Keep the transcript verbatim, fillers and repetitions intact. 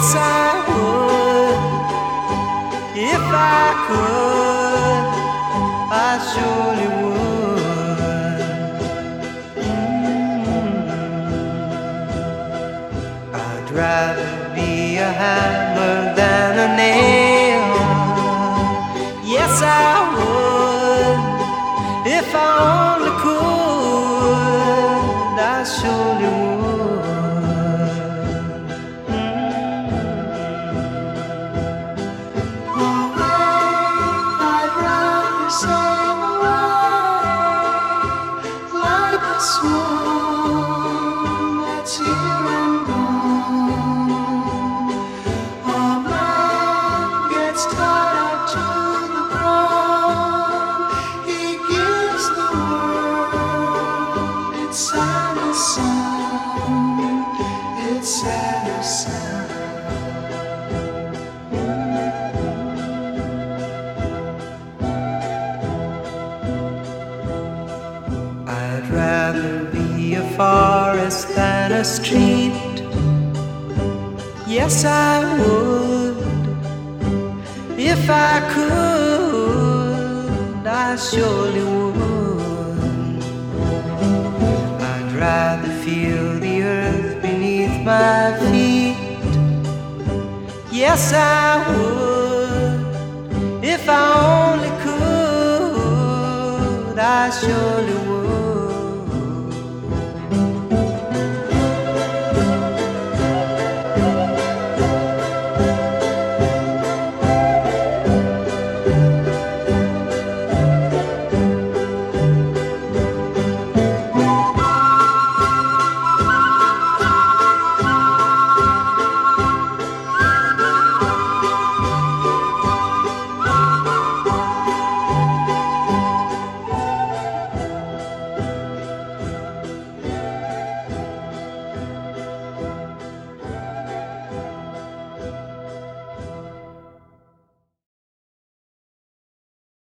Yes, I would. If I could, I surely would. Mm-hmm. I'd rather be a hammer than a nail. Yes, I would. If I only could, I surely would. Swan that's here and gone. A man gets tied to the ground. He gives the world its saddest sound. Its saddest sound. I'd rather be a forest than a street. Yes, I would. If I could, I surely would. I'd rather feel the earth beneath my feet. Yes, I would. If I only could, I surely would.